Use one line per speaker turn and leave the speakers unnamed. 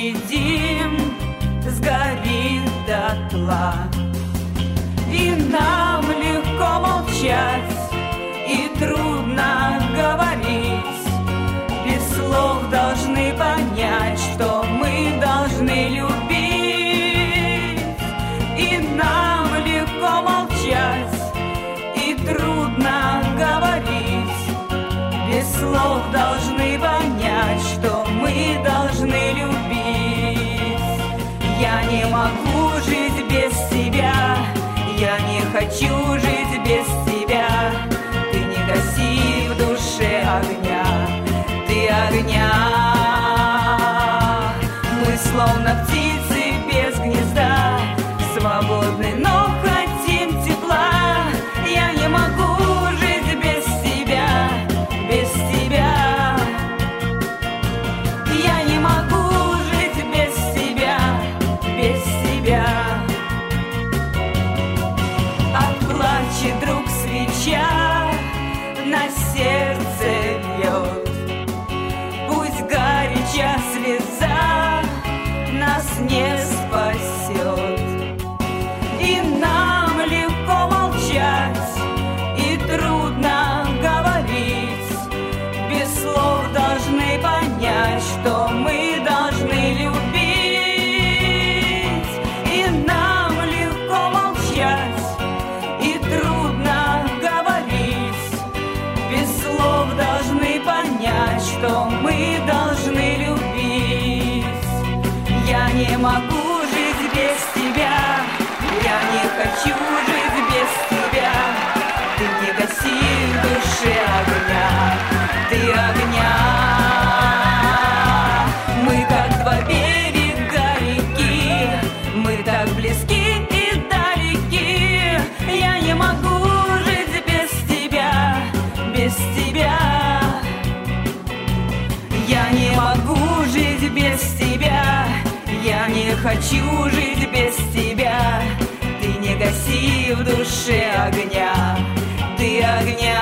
пощадим, сгорит дотла. И нам легко молчать, и трудно говорить. Без слов должны понять, что мы должны любить. И нам легко молчать, и трудно говорить. Без слов должны понять, что мы должны любить. Я не могу жить без тебя, я не хочу жить без тебя. Ты не гаси в душе огня, ты огня. Мы словно птицы без гнезда, свободны, но хотим тепла. Я не могу жить без тебя, без тебя. Я не могу жить без тебя, без тебя. От плача друг свеча на сердце льет. Пусть горяча слеза нас не спасет. И нам легко молчать, и трудно говорить. Без слов должны понять, что мы должны любить. И нам легко молчать, и трудно говорить. Без слов должны понять, что мы должны любить. Я не могу жить без тебя, я не хочу жить без тебя. Ты не гаси в душе огня, ты огня. Мы как два берега реки, мы так близки и далеки. Я не могу жить без тебя, без тебя. Я не могу жить без тебя, я не хочу жить без тебя. Ты не гаси в душе огня, ты огня.